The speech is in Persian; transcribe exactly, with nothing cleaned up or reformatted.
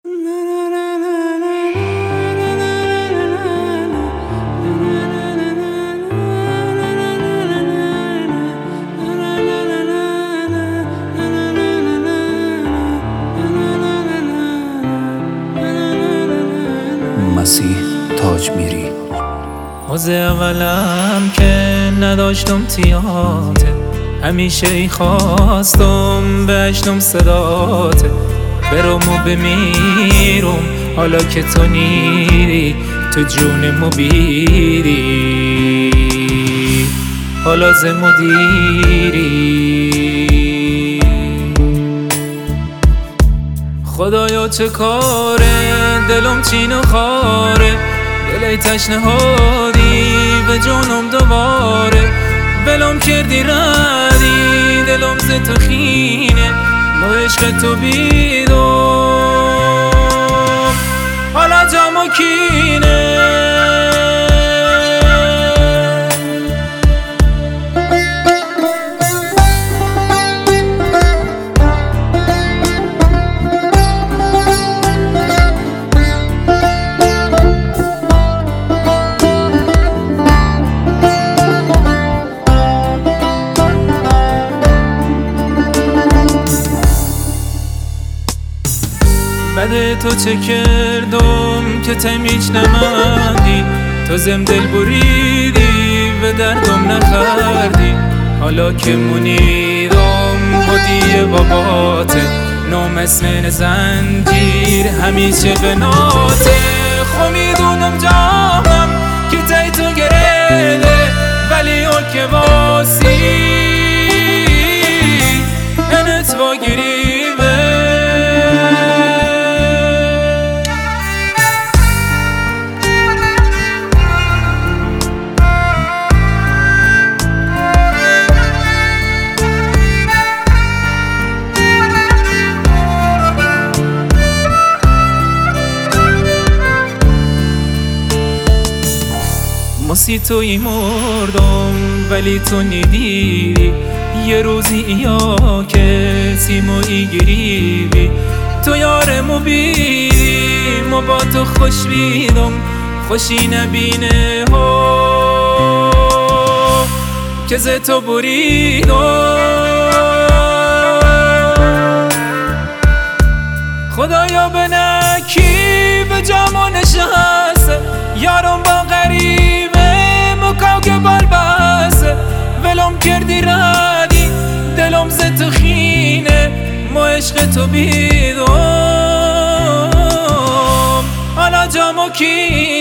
مسیح تاج میری. از اولم که نداشتم تیاته، همیشه ای خواستم بشنم صداته. برم و بمیرم حالا که تو نیری، تو جونمو بیری، حالا ز مدیری. خدایا چه کاره، دلم چین و خاره، دلی تشنهادی به جونم دوباره. بلم کردی ردی دلم ز تو خینه، با عشق تو بیدم حالا جام و کینه. بده تو چه کردم که تمیج نماندی، تو زم دل بریدی و دردم نخوردی. حالا که مونیدم هدیه باباته، نام اسم زنجیر همیشه به ناته. خو میدونم جامم که تای تو گرده، ولی اون که واسی انت با گریبه. مسی توی مردم ولی تو ندیدی، یه روزی یا کسی موی گریبی. تو یارمو بیدی ما با تو خوش بیدم، خوشی نبینه ها که ز تو بریدم. خدایا به نکی به جامو نشسته، یارم با غریب که بال بسه. ولم کردی ردی دلم ز تو خینه، ما عشق تو بیدم حالا جام و کینه.